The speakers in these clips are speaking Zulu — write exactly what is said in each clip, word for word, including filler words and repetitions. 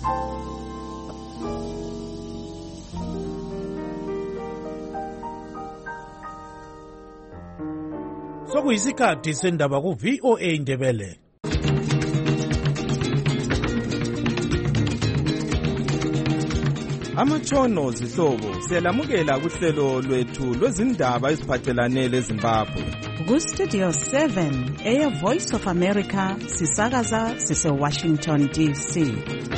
Sokuyisikhathi sendaba ku V O A Ndebele. Amatshono zihlobo siyalamukela kuhlelo lwethu lwezindaba eziphathelane leZimbabwe. Ku Studio seven eya Voice of America sisakaza sise Washington D C.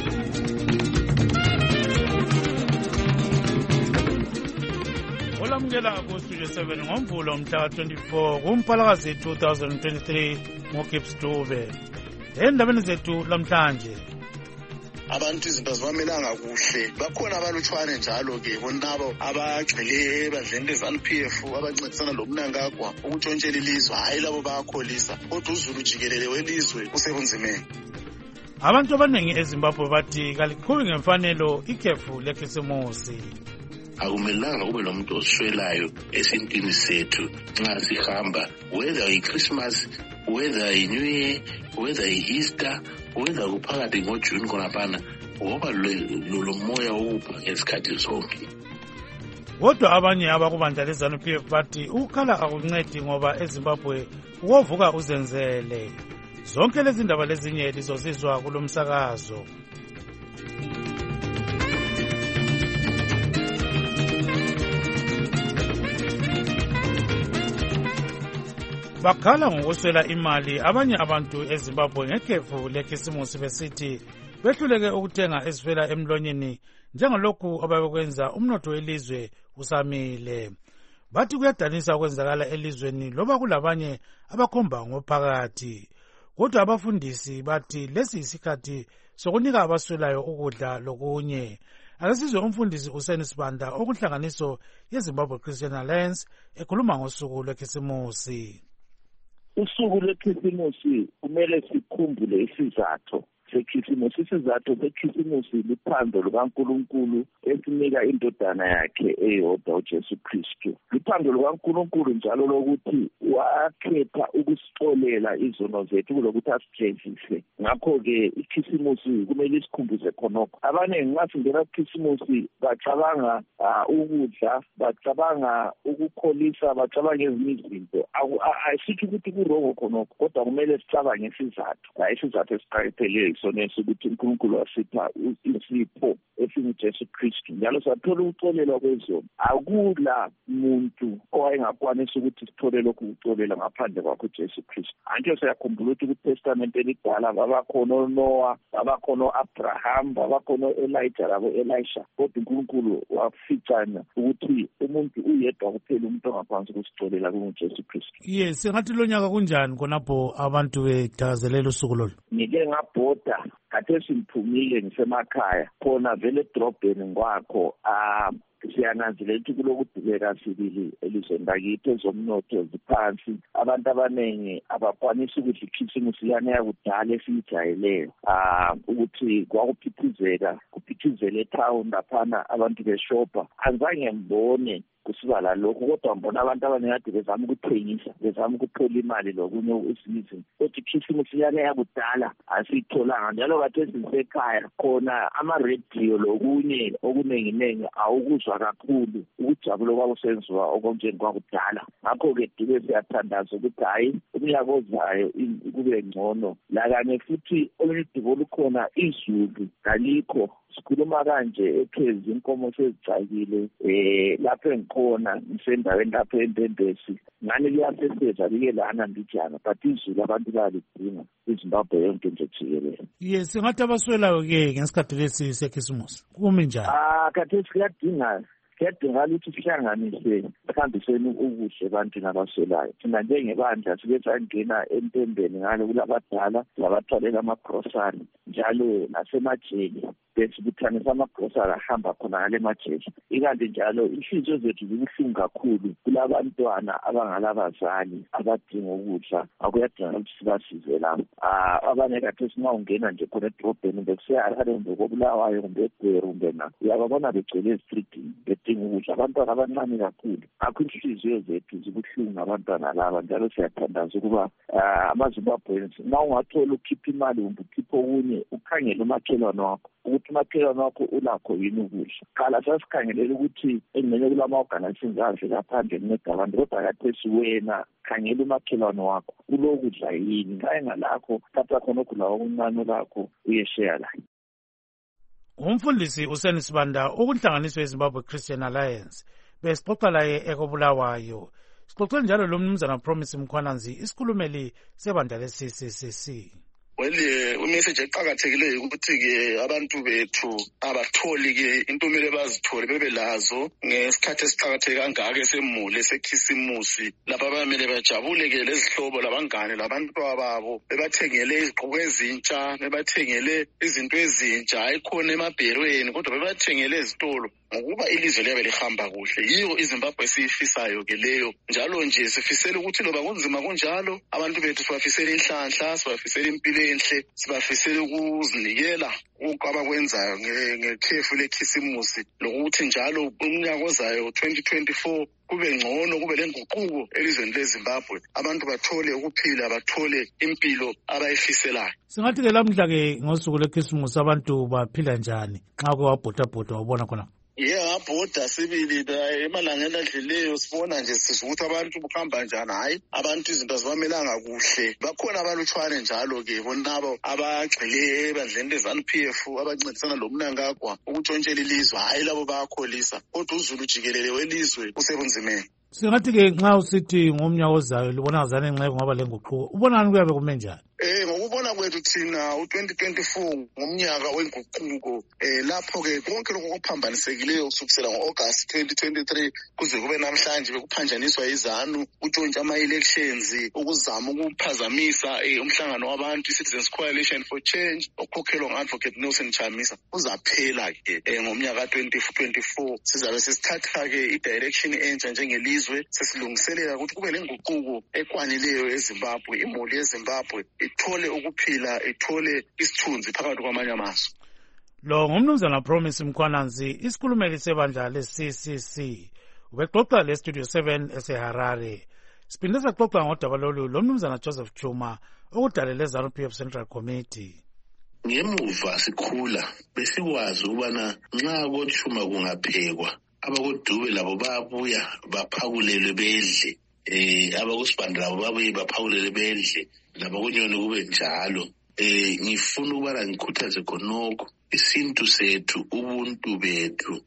Olamukela ku Studio seven ngomvulo mhla twenty-four kuMpalakazi two thousand twenty-three ngoGibbs Dube. Endabeni zethu lamhlanje abantu izinto zibamelanga kuhle bakhona abalutshwane njalo ke bonabo abagxile ebandleni le-ZANU P F abancedisana lomnangagwa ukutshontshela ilizwe hayi labo bayakholisa kodwa uzulu jikelele welizwe usebunzimeni. Abantu abaningi eZimbabwe bathi kaliqhubi ngemfanelo ikhefu lekhisimusi. Akumelanga ube nomuntu oswelayo esintini sethu nxa sihamba, whether i-Christmas, whether i-New Year, whether i-Easter, whether kuphakathi ngoJune khonaphana, ngoba lo moya wokupha ngesikhathi sonke. Kodwa abanye abakubandla le-ZANU P F bathi ukukhala akuncedi ngoba eZimbabwe ukovuka uzenzele. Zonke lezi ndaba lezinye lizozizwa kulo msakazo. Bakhala ngokuswela imali abanye abantu eZimbabwe ngekhefu lekhisimusi besithi behluleke ukuthenga ezifela emlonyeni njengalokhu ababekwenza umnotho welizwe usamile. Bathi kuyadanisa ukwenzakala elizweni loba kulabanye abakhomba ngophakathi. Kodwa abafundisi bathi lesi isikhathi sokunika abaswelayo ukudla lokunye. Akasizwe umfundisi uSeni Sibanda okuhlanganiso yeZimbabwe Christian Alliance ekhuluma ngosuku lwekhisimusi. Usuku lwekhisimusi kumele sikhumbule isizathu sekhisimusi. Isizathu sekhisimusi liphando lukaNkulunkulu esinika indodana yakhe eyodwa uJesu Kristu. Liphando lukaNkulunkulu njalo lokuthi wakhetha ukusixolela izono zethu kulokuthi asijezise. Ngakho-ke ikhisimusi kumele isikhumbuze khonokho. Abaningi nxa singena kukhisimusi bacabanga ukudla, bacabanga ukukholisa, bacabanga ezinye izinto. Ayisithi ukuthi kurongo khonokho, kodwa kumele sicabange isizathu. Isizathu esiqakathekileyo sonesa ukuthi uNkulunkulu wasipha isipho esinguJesu Kristu, njalo sathola ukuxolelwa kwezono. Akula muntu owayengakwanisa ukuthi sithole lokhu ukuxolela ngaphandle kwakho uJesu Kristu. Anke siyakhumbula ukuthi kuTestament elidala babakhona uNoah, babakhona uAbraham, babakhona uElijah labo Elisha, kodwa uNkulunkulu waficana ukuthi umuntu uyedwa kuphela umuntu ongaphansi kusixolela kunguJesu Kristu. Yes, sengathi lo nyaka kunjani khonapho abantu bethakazelela usuku lolu? Ngike ngabhoda kade simphumile ngisemakhaya khona vele edrobheni kwakho ah siyananzelela ukuthi kulokudubeka sibili elizweni lakithi, ezomnotho ziphansi, abantu abaningi abakwanisa ukudla ikhisimusi yani yakudala esiyijayeleyo ah ukuthi kwakuphithizela kuphithizela etown laphana abantu beshopha. Azange ngibone kusiba la lokho, kodwa ngibona abantu abaningi bezama ukuthengisa, bezama ukuthola imali lokunye esinizini. Kodwa ikhisimusi yani yakudala asiyitholanga, njalo kade sisekhaya khona ama-radio lokunye okunenginengi awukuzwa kakhulu ukujabulo kwakusenziwa okonjengokwakudala. Ngakho-ke dube siyathandaza ukuthi hayi umnyaka ozayo kube ngcono. Lakanye futhi oludubo olukhona izulu kalikho. Sikhuluma kanje ekhezi inkomo sezicakile eh lapho engikhona ngisendaweni lapho eNdembesi ngani liyaseseza like lana ndijana, but izulu abantu bayalidinga iZimbabwe yonke nje jikelele. Yes, ngathi abaswelayo ke ngesikhathi lesi sekhisimusi kumi njani? Ah kade siyadinga kuyadingakala ukuthi sihlanganise sihambiseni ukuhle abantu nabaswelayo. Thina njengebandla sike sangena entembeni ngalo kulabadala labathwalela amagrosari njalo nasemajele besibuthanisa amagrosari ahamba khona ngale majele. Ikanti njalo inhliziyo zethu zibuhlungu kakhulu kulabantwana abangalabazali abadinga ukudla. Akuyadingakala ukuthi sibasize lapho. Ah abanye kade singawungena nje khona edrobheni bekuseyahale kumbe kobulawayo kumbe eGweru kumbe na uyababona begcwele ezitridini bedinga ukudla, abantwana abancane kakhulu. Akho inhliziyo zethu zibuhlungu abantwana laba, njalo siyathandaza ukuba amaZimbabweans nxa ungathola ukhipha imali kumbe ukhipha okunye ukhangele umakhelwane wakho ukuthi ukuthi umakhelwane wakho ulakho yini ukudla. Qala sasikhangelela ukuthi engxenye kulama-organizations adle ngaphandle kunceda abantu, kodwa kathesi wena khangela umakhelwane wakho ulokudla yini, ngaye ngalakho thatha khona ukudla okuncane lakho uyeshare laye. Umfundisi uSeni Sibanda ukunhlanganiswa yeZimbabwe Christian Alliance besixoxa laye ekobulawayo. Sixoxe njalo lo mnumzana Promise Mkhwananzi, isikhulumeli sebandla le-C C C C. Well, umessage eqhakathekileyo ukuthi ke abantu bethu abatholi ke into kumele bazithole bebe lazo ngesikhathi esiqhakatheke kangaka esemule sekhisimusi, lapha bamele bajabule ke lezihlobo labangane labantwana babo, bebathengele izigqoko ezintsha, bebathengele izinto ezintsha, ayikhona emabherweni kodwa bebathengele ezitolo, ngokuba ilizwe liyabe lihamba kuhle. Yiyo iZimbabwe esiyifisayo ke leyo. Njalo nje sifisela ukuthi loba kunzima kunjalo abantu bethu sibafisela inhlanhla, sibafisela impilo enhle, sibafisela ukuzinikela ukabakwenzayo ngekhefu lekhisimusi, lokuthi njalo umnyaka ozayo twenty twenty-four kube ngcono, kube lenguquko elizweni leZimbabwe, abantu bathole ukuphila, bathole impilo abayifiselayo. Singathi ke lamhla ke ngosuku lekhisimusi abantu baphila njani nxa kwabhodabhoda ubona khona? Yeah, abhoda sibili emalangeni adlileyo sibona nje sisho ukuthi abantu buhamba njani. Hayi, abantu izinto zibamelanga kuhle. Bakhona abalutshwane njalo ke bonabo abagxile ebandleni lezanu P F abancedisana lomnangagwa ukutshontshela ilizwe. Hayi, labo bayakholisa kodwa uzulu jikelele welizwe usebunzimeni. Singathi ke nxa usithi ngomnyaka ozayo libona ngazane nxa kungaba lenguquko, ubonani kuyabe kume njani? Eh ngokubona kwethu thina u twenty twenty-four ngomnyaka wenguquko, eh lapho ke konke lokho kuphambanisekileyo kusukela ngo-August twenty twenty-three kuze kube namhlanje bekuphanjaniswa izanu, utshontsha ama-elections, ukuzama ukuphazamisa umhlangano wabantu i-Citizens Coalition for Change okhokhelwa ngu-Advocate Nelson Chamisa uzaphela ke ngomnyaka twenty twenty-four. Sizabe sesithatha ke i-direction entsha njengelizwe, sesilungiselela ukuthi kube lenguquko ekwanileyo eZimbabwe, imuli yeZimbabwe ithole ukuphila, ithole isithunzi phakathi kwamanye amazwe. Lo ngumnumzana Promise Mkhwananzi, isikhulumeli sebandla le-C C C. Ubexoxa le-Studio seven eseHarare. Siphinde saxoxa ngodaba lolu lo mnumzana Joseph Chuma okudalela ezanu P F Central Committee. Ngemuva sikhula besikwazi ukubana nxa kochuma kungaphekwa abakodube labo bayabuya baphakulelwe bedle, eh abakusibanda labo babuye baphakulelwe bedle, labakunyoni kube njalo. Eh ngifuna ukubana ngikhuthaze khonokho isintu sethu, ubuntu bethu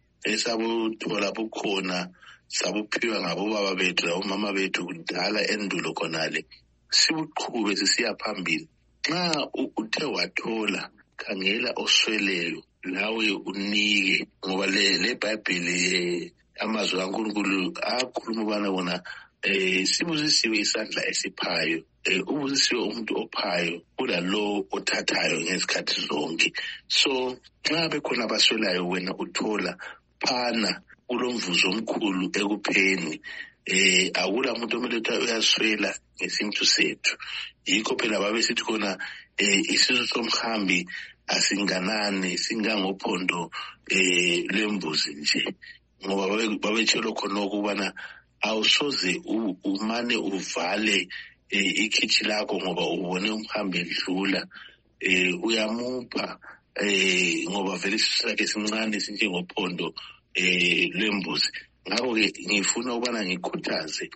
esabuthola bukhona sabuphiwa ngabobaba bethu labomama bethu kudala endulo khonale, sibuqhube sisiya phambili. Nxa uthe wathola khangela osweleyo lawe unike, ngoba le leBhayibheli amazwi kaNkulunkulu akhuluma ubana bona eh sibusisiwe isandla esiphayo, eh ubusisiwe umuntu ophayo kulalo othathayo ngesikhathi zonke. So nxa bekhona abaswelayo wena uthola phana kulomvuzo omkhulu ekupheni. Eh akula muntu omele ukuthi uyaswela ngesintu sethu. Yikho phela babe sithi khona eh isizwe somhambi asinganani singangophondo eh lembuzi nje, ngoba babetshelo khona ukubana awusoze umane uvale ikhithi lakho ngoba ubone umhambi edlula, eh uyamupha eh ngoba vele sisake sincane sinjengophondo eh lembuzi. Ngakho ke ngifuna ukubana ngikhuthaze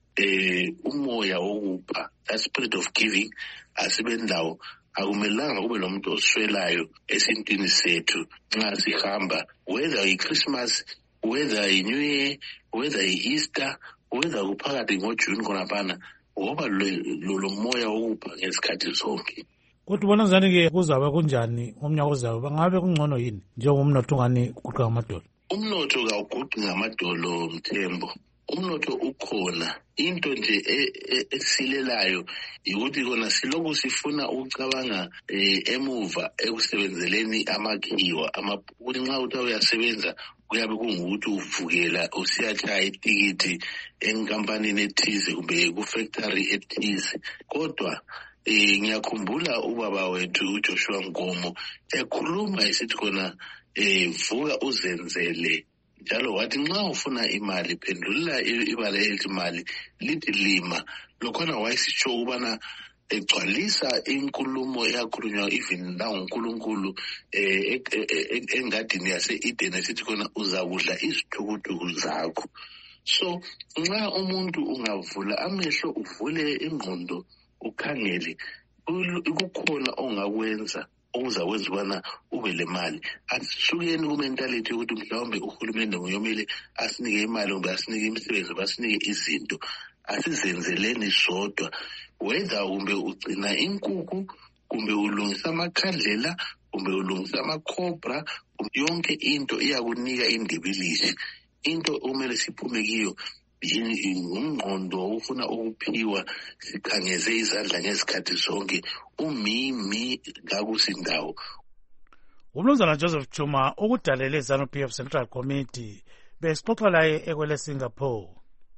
eh umoya wokupha, that spirit of giving, asibendawo akumelanga kube nomuntu oswelayo esintwini sethu nxa sihamba, whether i-Christmas, whether i-New Year, whether i-Easter, whether kuphakathi ngoJune khonaphana, ngoba lo moya wokupha ngesikhathi zonke. Kodwa ubona njani ke kuzabe kunjani ngomnyaka ozayo? Bangabe kungcono yini njengomnotho ungani uguqa ngamadolo? Umnotho kawuguqi ngamadolo Mthembo, umnotho ukhona. Into nje esilelayo ukuthi kona siloku sifuna ukucabanga emuva ekusebenzeleni amakhiwa ukuthi nxa uthi uyasebenza kuyabe kungukuthi uvukela usiyatshaya itikiti enkampanini ethize kumbe ku-factory ethize. Kodwa eh ngiyakhumbula ubaba wethu uJoshua Nkomo ekhuluma esithi khona eh vuka uzenzele, njalo wathi nxa ufuna imali phendula ibala elithi imali lithi lima. Lokhona wayesitsho ukubana egcwalisa inkulumo eyakhulunywa even nanguNkulunkulu eh engadini yase-Eden esithi khona uzakudla izithukuthukulu zakho. So nxa umuntu ungavula amehlo uvule ingqondo ukhangele kukhona ongakwenza okuzakwenza ubana ube le mali. Asisukeni kumentality yokuthi mhlawumbe uhulumende nguyomele asinike imali kumbe asinike imisebenzi basinike izinto. Asizenzeleni sodwa, whether kumbe ugcina inkukhu kumbe ulungisa amakhandlela kumbe ulungisa amakhobra, yonke into iyakunika indibilishi. Into omele siphume kiyo ngumngqondo ufuna ukuphiwa sikhangeze izandla ngezikhathi zonke umimi ngakusindawo. Umnumzana Joseph Chuma ukudalele ZANU-P F Central Committee besixoxa laye ekwele Singapore.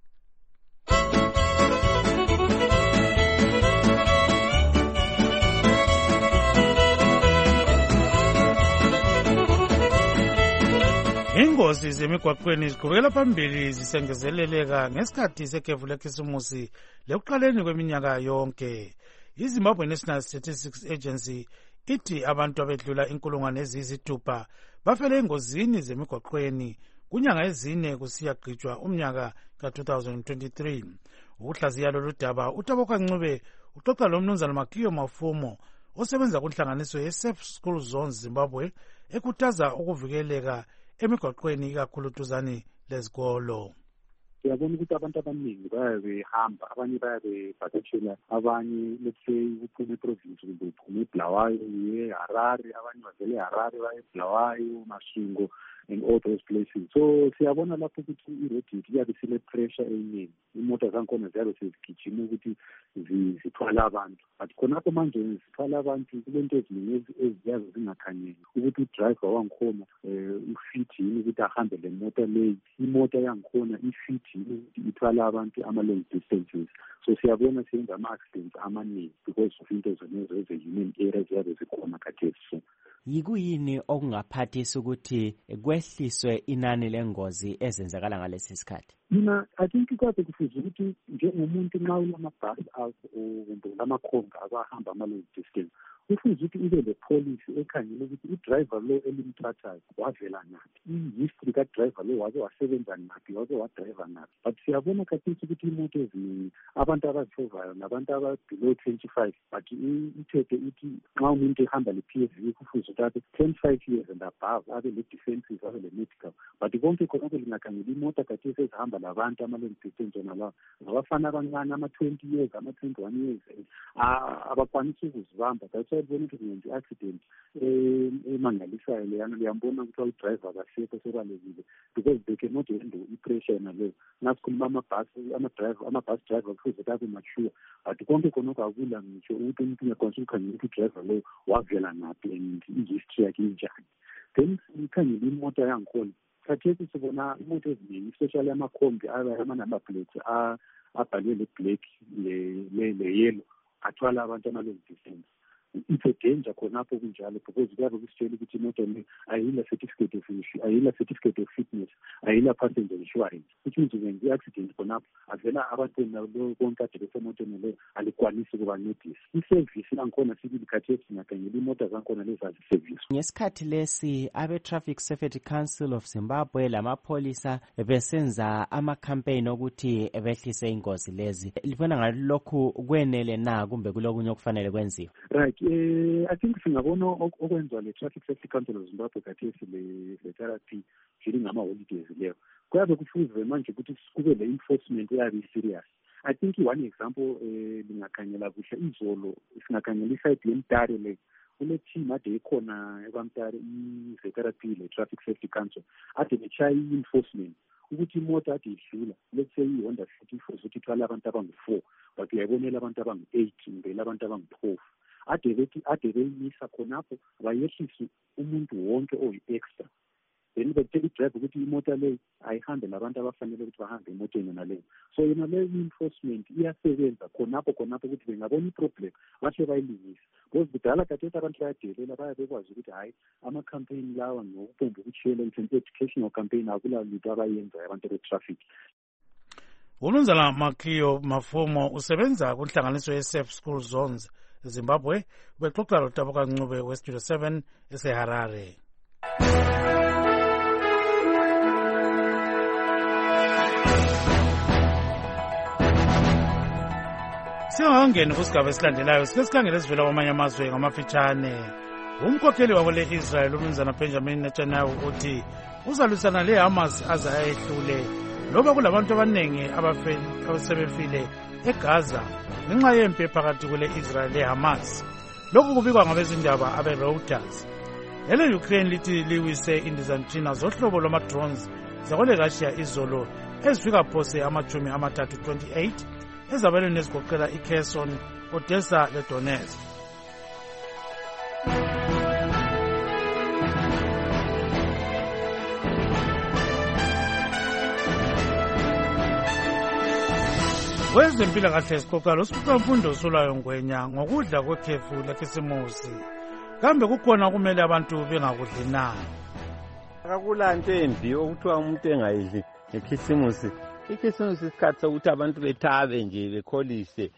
Ingozi zemigwaqweni ziqhubekela phambili zisengezeleleka ngesikhathi sekhefu lekhisimusi lekuqaleni kweminyaka yonke. iZimbabwe National Statistics Agency ithi abantu abedlula inkulungwane eziyisithupha bafele engozini zemigwaqweni kunyanga ezine kusiyagqitshwa umnyaka ka-twenty twenty-three. Ukuhlaziya lolu daba uTaboka Ncube uxoxa lomnumzana Makiyo Mafumo osebenza kunhlanganiso ye-Safe School Zones Zimbabwe ekhuthaza ukuvikeleka emigwaqweni ikakhulu duzane lezikolo. Siyabona ukuthi abantu abaningi bayabe behamba, abanye bayabe bevakashela, abanye let's say uphume eprovince kumbe uphume eBulawayo uye eHarare, abanye bavele eHarare baye eBulawayo, Masvingo and all those places. So siyabona lapho ukuthi i-road iyabe sile-pressure eningi, imoto zakhona ziyabe sezigijima ukuthi zithwala abantu, but khonapho manje zithwala abantu kulento eziningi eziyabe zingakhanyeki ukuthi udriver wangikhona um ufit yini ukuthi ahambe le moto leyi, imoto yangikhona ifit yini ukuthi ithwala abantu ama-long distances. So siyabona siyenza ama-accidents amaningi because of into zonezo eze-human error ziyabe zikhona khathesi. Yikuyini okungaphathisa ukuthi kwehliswe inani lengozi ezenzakala ngalesi sikhathi? Mina I think ikwazi kufuze ukuthi njengomuntu nxa ulamabhasi akho kumbe lamakhonga abahamba ama-long distance kufuze ukuthi ube le policy ekhangela ukuthi udriver lo elimthathayo wavela naphi, i-history kadriver lo wabe wasebenza naphi, wabe wadriver naphi. But siyabona khathesi ukuthi imoto eziningi abantu abazifovayo nabantu ababelow twenty-five, but ithethe ithi nxa umuntu ehamba le-P S V kufuze ukuthi abe twenty-five years and above, abe le-defensive, abe le-medical. But konke khonapho lingakhangela imoto khathesi ezihamba labantu ama-long distance nalabo ngabafana abancane ama-twenty years, ama-twenty-one years abakwanisa ukuzibamba. That's why bona ukuthi kungenza i-accident emangalisayo leyana, liyambona ukuthi udriver akasekho sebalekile because they cannot handle i-pressure naleyo. Nasikhuluma amabhasi, ama-driver, ama-bus driver kufuze ukuthi abe mature, but konke khonokho akula ngitsho ukuthi umuntu uyakwanisa ukukhangela ukuthi udriver loyo wavela naphi and i-history yakhe injani. Then sikhangela imoto yangikhona khathesi sibona imoto eziningi especially amakhombi ama-number plates abhalwe le-black le-yellow athwala abantu ama-long distance. It's a danger khonapho kunjalo because kuyabe kusitshela ukuthi imoto le ayila certificate of ayila certificate of fitness, ayila passenger insurance, which means when the accident khonapho avela abantu lo konke ade besemotweni le alikwanisi ukuba notice. I-service langikhona sibili khathesi singakhangela imoto zangikhona lezazi service. Ngesikhathi lesi abe-Traffic Safety Council of Zimbabwe lamapholisa besenza ama-campaign okuthi behlise ingozi lezi, libona ngalokhu kwenele na kumbe kulokunye okufanele kwenziwe? Right. Uh, I think singabona okwenziwa le-Traffic Safety Council of Zimbabwe khathesi le-therapy during ama-holidays leyo kuyabe kufuze manje ukuthi kube le-enforcement eyabe i-serious. I think one example um lingakhangela kuhle izolo singakhangela iside yemtare le kule team ade ikhona ekwamtare i-therapy le-Traffic Safety Council ade betshaye i-enforcement ukuthi imoto ade idlula, let's say i-Honda Fit ifuze ukuthi ithwala abantu abangu-four but uyayibonela abantu abangu-eight ngibela abantu abangu-twelve. Ade bethi ade beyimisa khonapho bayehlise umuntu wonke oyi-extra, then betshela i-driver ukuthi imoto leyo ayihambe labantu abafanele ukuthi bahambe emotweni naleyo. So yona leyo i-enforcement iyasebenza khonapho khonapho ukuthi bengabona i-problem bahle bayilungise because kudala khathesi abantu bayadelela bayabe bekwazi ukuthi hhayi ama-campaign lawa ngokupomba ukutshiyela it's an educational campaign, akula lutho abayenzayo abantu be-traffic. Umnumzana Makio Mafumo usebenza kunhlanganiso ye-Safe School Zones Zimbabwe. Ubexoxa loTabuka Ncube we-Studio seven eseHarare. Singakangeni kusigaba esilandelayo sike sikhangele esivela kwamanye amazwe ngamafitshane. Umkhokheli wabole Israel umnumzana Benjamin Netanyahu uthi uzalwisana le-Hamas aze ayehlule loba kulabantu abaningi abasebefile eGaza ngenxa yempi phakathi kwele-Israel le-Hamas. Lokhu kubikwa ngabezindaba abe-Reuters. Ele-Ukraine lithi liwise indizamtshina zohlobo lwama-drones zakwele-Russia izolo ezifika phose amachumi amathathu twenty-eight ezabelweni ezigoqela iKherson, Odessa leDonetsk. Kwezempilakahle sixoxa losikhulumfundo uSolayo Ngwenya ngokudla kwekhefu lekhisimusi. Kambe kukhona kumele abantu bengakudli na? Akakulanto embi okuthiwa umuntu engayidli ngekhisimusi. Ikhisimusi isikhathi sokuthi abantu bethabe nje bekholise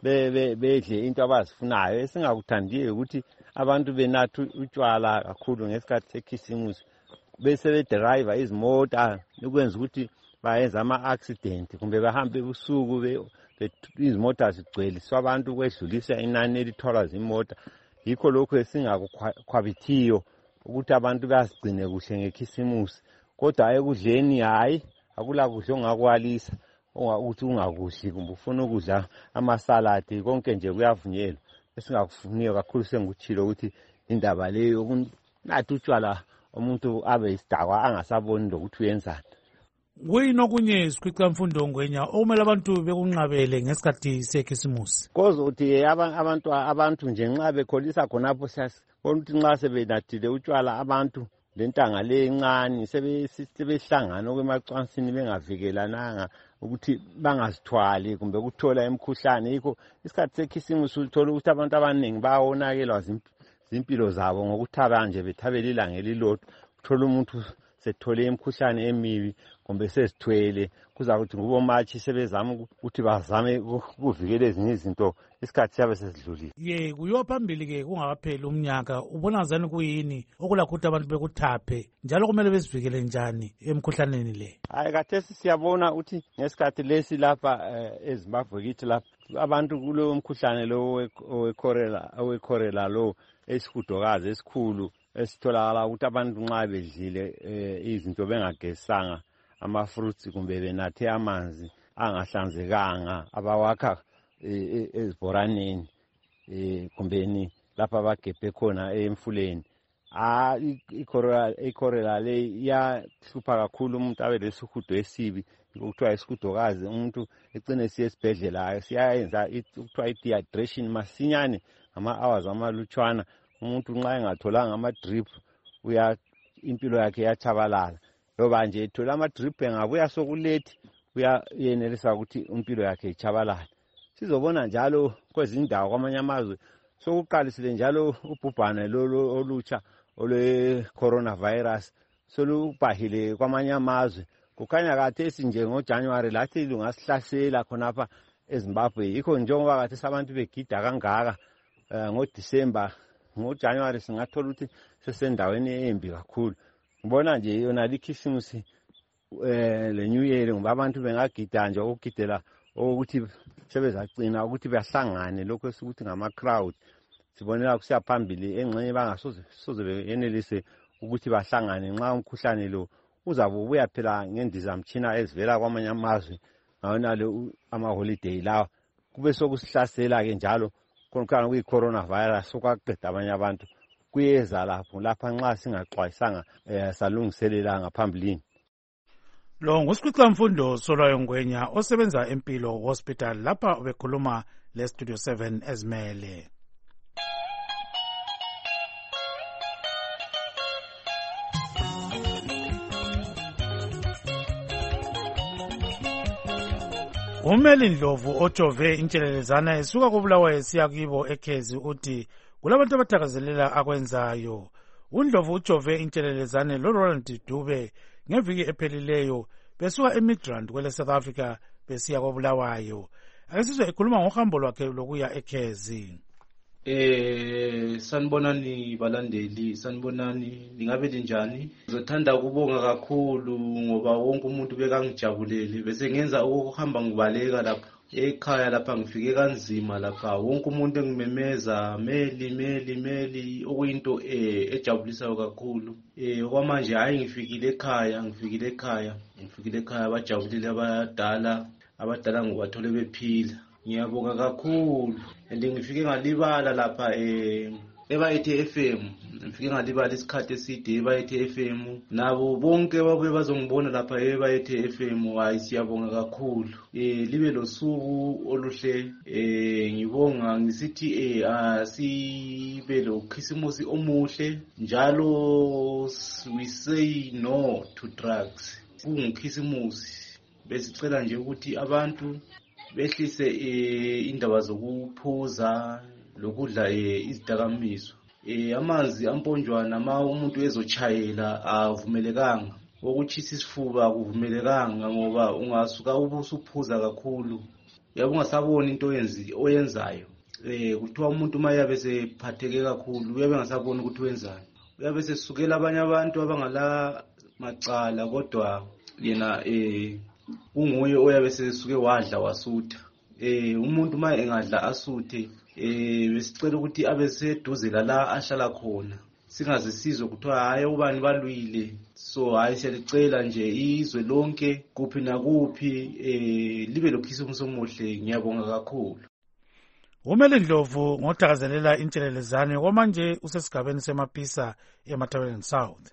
bedle into abazifunayo. Esingakuthandiyo ukuthi abantu benatha utshwala kakhulu ngesikhathi sekhisimusi bese bedrive izimota ukwenza ukuthi bayenza ama-accident kumbe bahambe ubusuku izimota zigcwele abantu kwedlulisa inani elitholwa zimota. Yikho lokho esingakukhwabithiyo ukuthi abantu bazigcine kuhle ngekhisimusi. Kodwa ekudleni hayi akula kudla ongakwalisa ukuthi ungakudli kumbe ufuna ukudla amasaladi konke nje kuyavunyelwa. Esingakufuniyo kakhulu sengikuthilo ukuthi indaba leyo ukunatha utshwala umuntu abe isidakwa angasaboni lokuthi uyenzani. Kuyini okunye sikhwicamfundo Ngwenya okumele abantu bekunqabele ngesikhathi sekhisimusi? Koze uthi abantu abantu nje nxa bekholisa khonapho siyabona ukuthi nxa sebenathile utshwala abantu lentanga le encane sebehlangana okwemacansini bengavikelana ukuthi bangazithwali kumbe ukuthola imkhuhlane. Yikho isikhathi sekhisimusi uthola ukuthi abantu abaningi bawonakelwa zimpilo zabo ngokuthaba nje bethabela ilanga elilodwa. Uthola umuntu sethole imkhuhlane emibi kumbe sesithwele kuza ukuthi ngubomatshi sebezama ukuthi bazame ukuvikela ezinye izinto isikhathi siyabe sesidlulile. Ye kuyiwa phambili ke kungakapheli umnyaka ubona ngazani kuyini okulakho ukuthi abantu bekuthaphe njalo kumele bezivikele njani emkhuhlaneni le? Hayi kathesi siyabona ukuthi ngesikhathi lesi lapha eZimbabwe kithi lapha abantu kulo mkhuhlane lo owekhorela owekhorela lo esihudokazi esikhulu esitholakala ukuthi abantu nxa bedlile izinto bengagezisanga ama-fruits kumbe benathe amanzi angahlanzekanga abawakha ezibhoraneni kumbeni lapha bagebhe khona emfuleni. Ikhorela le iyahlupha kakhulu umuntu abe lesihudo esibi okuthiwa isihudokazi umuntu ecine siye esibhedlela siyayenza ukuthiwa i-dehydration masinyane ngama-hours amalutshwana. Umuntu nxa engatholanga ama-drip uya impilo yakhe yachabalala. Loba nje ethola ama-drip engabuya sokulethi uyenelisa ukuthi impilo yakhe ichabalala. Sizobona njalo kwezindawo kwamanye amazwe sokuqalisile njalo ubhubhane lolo olutsha olwe-coronavirus solubhahile kwamanye amazwe. Kukhanya kathesi nje ngoJanuwari lathi lungasihlasela khonapha eZimbabwe. Yikho njengoba kathesi abantu begida kangaka ngoDisemba ngoJanuwari singathola ukuthi sesendaweni embi kakhulu. Ngibona nje yona likhisimusi le New Year ngoba abantu bengagida nje ukugidela ukuthi sebezacina ukuthi bahlangane lokho esikuthi ngama-crowd. Sibonela kusiya phambili engxenye bangasoze soze beyenelise ukuthi bahlangane nxa umkhuhlane lo uzabe ubuya phela ngendizamtshina ezivela kwamanye amazwe ngawona le ama-holiday lawa kube sokusihlasela ke njalo khona kuyi-coronavirus sokwaqeda abanye abantu kuyeza lapho lapha nxa singaxwayisanga salungiselela ngaphambilini. Lo ngusikhwicamfundo Solayo Ngwenya osebenza empilo hospital lapha ubekhuluma le-Studio seven ezimele. Umeli Ndlovu ojove intshelelezana esuka kubulawayo esiya kibo ekhezi uthi kulabantu abathakazelela akwenzayo. UNdlovu ujove intshelelezane loRoland Dube ngeviki ephelileyo besuka eMidrand kwele South Africa besiya koBulawayo. Ake sizwe ekhuluma ngohambo lwakhe lokuya eKhezi. Eh sanibonani balandeli, sanibonani, ningabe linjani? Ngizothanda ukubonga kakhulu ngoba wonke umuntu bekangijabulele, bese ngenza ukuhamba ngibaleka lapha ekhaya lapha, ngifike kanzima lapha, wonke umuntu engimemeza meli meli meli, okuyinto eh ejabulisayo kakhulu. Eh okwamanje hayi ngifikile ekhaya, ngifikile ekhaya, ngifikile ekhaya, bajabulile abadala, abadala ngobathole bephila. Ngiyabonga kakhulu. And ngifike ngalibala lapha eh ebayithe F M, ngifike ngalibala isikhathi eside ebayithe F M, nabo bonke babuye bazongibona lapha ebayithe F M. Hayi siyabonga kakhulu. Eh libe losuku oluhle. Eh ngibonga ngisithi eh asibe lo Christmas omuhle, njalo we say no to drugs. Kungikhisumusi besicela nje ukuthi abantu behlise indaba zokuphuza lokudla izidakamizwa. Amanzi amponjwana ma umuntu ezochayela avumelekanga, ukuchisa isifuba akuvumelekanga ngoba ungasuka ubusuphuza kakhulu, yabe ungasabona into yenzi oyenzayo. Eh kuthiwa umuntu mayabe sephatheke kakhulu uyabe ngasabona ukuthi wenzayo, uyabe sesukela abanye abantu abangala macala, kodwa yena eh unguye oyabe sesuke wadla wasutha. Eh umuntu ma engadla asuthe, eh besicela ukuthi abe seduze la ahlala khona, singaze sizwe kuthiwa hayi ubani balwile. So hayi siyalicela nje izwe lonke kuphi nakuphi eh libe lokhisimusi omuhle. Ngiyabonga kakhulu. Umele Ndlovu ngothakazelela intshelelezane kwamanje usesigabeni semapisa eMatabeleland South.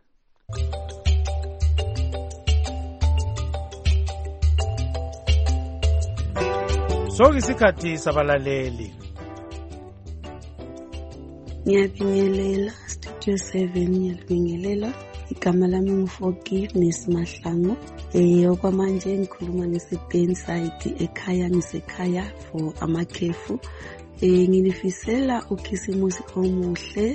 So isikhathi sabalaleli. Ngiyabingelela Studio seven, ngiyabingelela. Igama lami ngu-Forgiveness Mahlangu. Eh okwamanje ngikhuluma ngesibhenside ekhaya, ngisekhaya for amakhefu. Eh ngilifisela ukhisimusi omuhle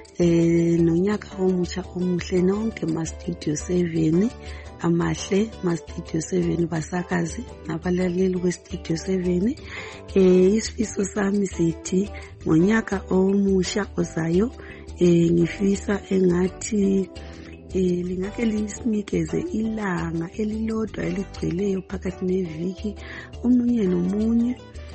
eh nonyaka omutsha omuhle nonke ma Studio seven amahle, ma Studio seven basakazi nabalaleli kwe Studio seven. Eh isifiso sami sithi ngonyaka omusha ozayo eh ngifisa engathi eh lingake lisinikeze ilanga elilodwa eligcweleyo phakathi neviki, umunye nomunye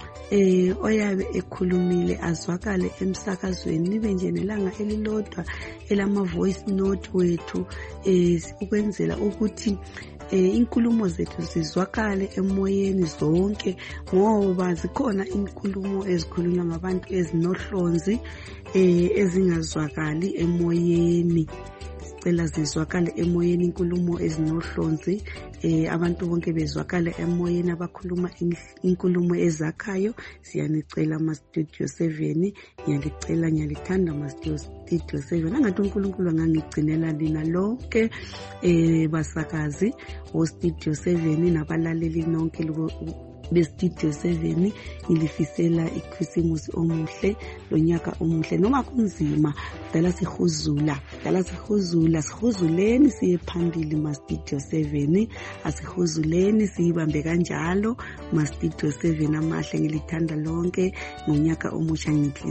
eh oyabe ekhulumile azwakale emsakazweni, libe nje nelanga elilodwa elama voice note wethu eh ukwenzela ukuthi eh inkulumo zethu zizwakale emoyeni zonke, ngoba zikhona inkulumo ezikhulunywa ngabantu ezinohlonzi eh ezingazwakali emoyeni. Sicela zizwakale emoyeni inkulumo ezinohlonzi, eh abantu bonke bezwakala emoyeni abakhuluma inkulumo ezakhayo. Siyanicela ma Studio seven, ngiyalicela ngiyalithanda ma Studio seven, angathi uNkulunkulu angangigcinela lina lonke eh basakazi o Studio seven nabalaleli nonke beStudio seven. Ngilifisela iChristmas omuhle, lonyaka omuhle noma kunzima, dala sihuzula, dala sihuzula, sihuzuleni siye phambili ma Studio seven, asihuzuleni siyibambe kanjalo ma Studio seven amahle. Ngilithanda lonke, ngonyaka omusha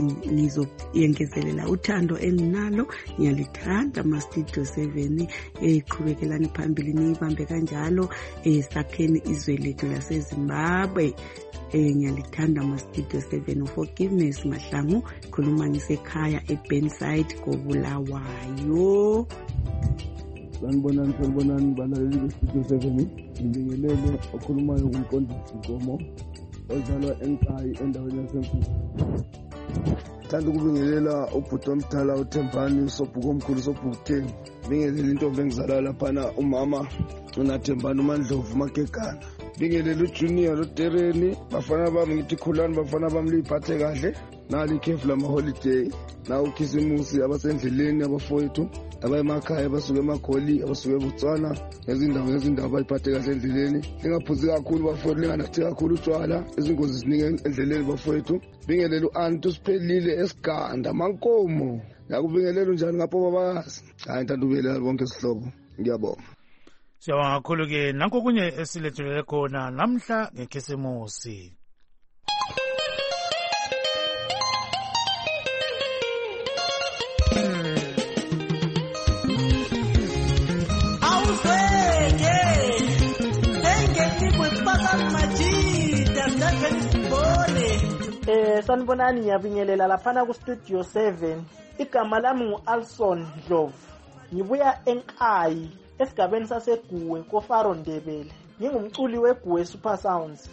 ngizoyengezelela uthando enginalo, ngiyalithanda ma Studio seven. Eh qhubekelani phambili niyibambe kanjalo, eh sakheni izwe lethu laseZimbabwe. Eh ngiyalithanda ma Studio seven. Forgiveness Mahlangu, khuluma ngisekhaya eBenside koBulawayo. Sanibonani, sanibonani balaleli beStudio seven. Ngibingelele okhulumayo kuMqondisi Gomo ozalwa eNkayi endaweni yaseMfumfu. Thanda ukubingelela ubhuti omdala uThembani uSobhuku omkhulu uSobhuku ten. Bingelela intombi engizalayo laphana umama uNathembani uMandlovu Magegana. Bingelela uJunior uDereni, bafana bami ngithi khulani, bafana bami liphathe kahle nali ikhefu lama holiday, na ukhisimusi abasendleleni abafowethu abayemakhaya abasuke eMagoli abasuke eBotswana ezindawo ezindawo bayiphathe kahle endleleni. Lingaphuzi kakhulu bafowethu, linganathi kakhulu utshwala, izingozi ziningi endleleni bafowethu. Bingelela uAntu Siphelile eSiganda Mankomo, yakubingelela njani ngapho babazi. Hayi ngithanda ubingelela bonke isihlobo, ngiyabonga. Siyabonga kakhulu-ke nanko kunye esilethulele khona namhla ngekhisimusi. Eh sanibonani ngiyabingelela laphana ku studio seven. Igama lami ngu-Alson Dlovu. Ngibuya eNkayi esigabeni saseGuwe koFaro Ndebele. Ngingumculi weGuwe Super Sounds.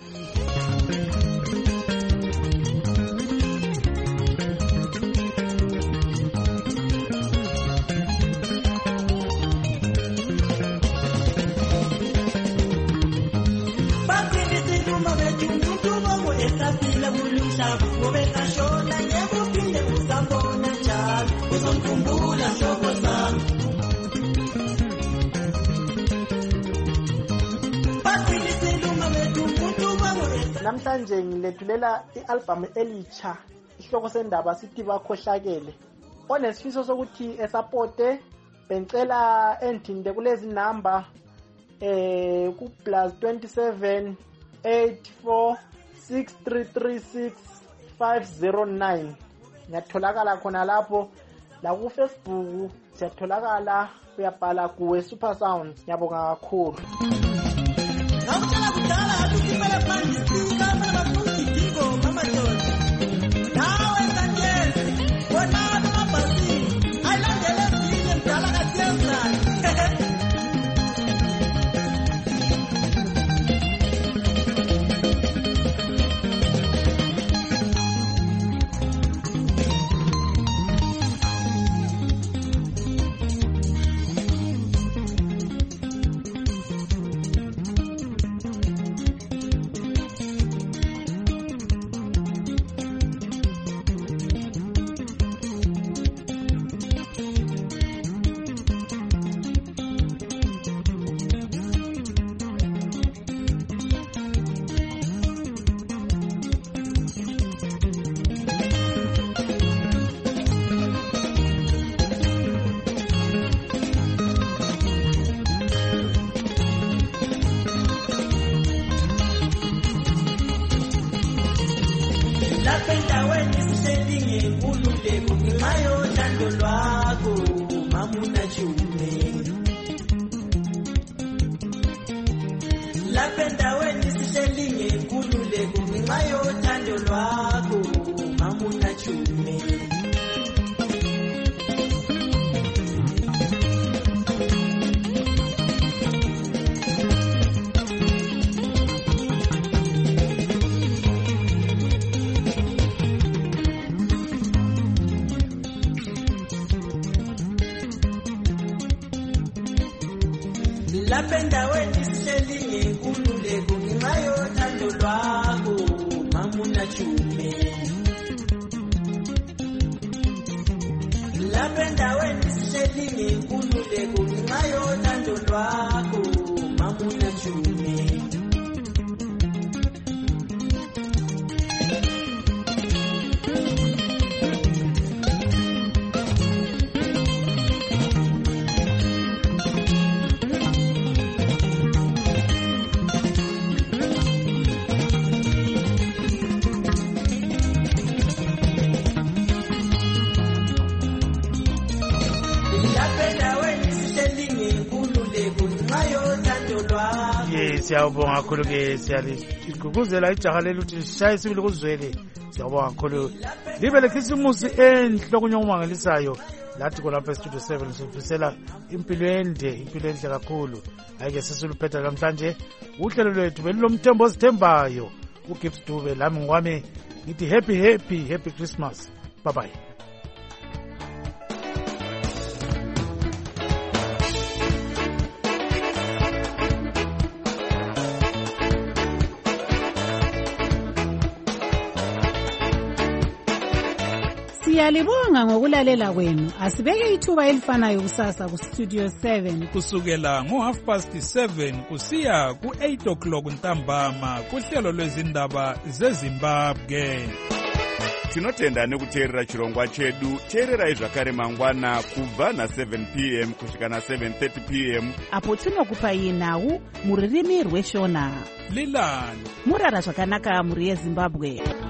Namhlanje ngilethulela i-album elitsha isihloko sendaba sithi bakhohlakele. Onesifiso sokuthi esapote bengicela endinde kulezi number eh ku plus twenty-seven eight four six three three six five zero nine. Ngiyatholakala khona lapho la ku Facebook siyatholakala uyabhala Guwe Super Sound. Ngiyabonga kakhulu. Ngicela kudala ukupela phansi sika mama bafundi digo mama John. Nawe Sanchez, wona mabasi. Ayilandele sile mdala kaTenza. Lapenda weni siselinge kululeko ngimayo thando lwakho mamuna chume. Lapenda weni siselinge kululeko ngimayo thando lwakho mamuna chume. Siyabonga kakhulu-ke siyaliqhuquzela ijaha leli ukuthi lishaye sibili kuzwele. Siyabonga kakhulu. Libe lekhisimusi enhle okunyomangalisayo. Lathi khonapha estudio seven sifisela impilo ende, impilo enhle kakhulu. Ayike sisuluphetha namhlanje uhlelo lwethu belilomthembo osithembayo. uGibbs Dube lami ngwami ngithi happy happy happy Christmas. Bye bye. Siyalibonga ngokulalela kwenu. Asibeke ithuba elifanayo kusasa ku Studio seven kusukela ngo half past seven kusiya ku eight o'clock ntambama kuhlelo lwezindaba zeZimbabwe. tinotenda nekuteerera chirongwa chedu. teererai zvakare mangwana kubva na-seven p m kusvika na-seven thirty p m apo tinokupai nhau mururimi rweshona. Leland murara zvakanaka muri yezimbabwe.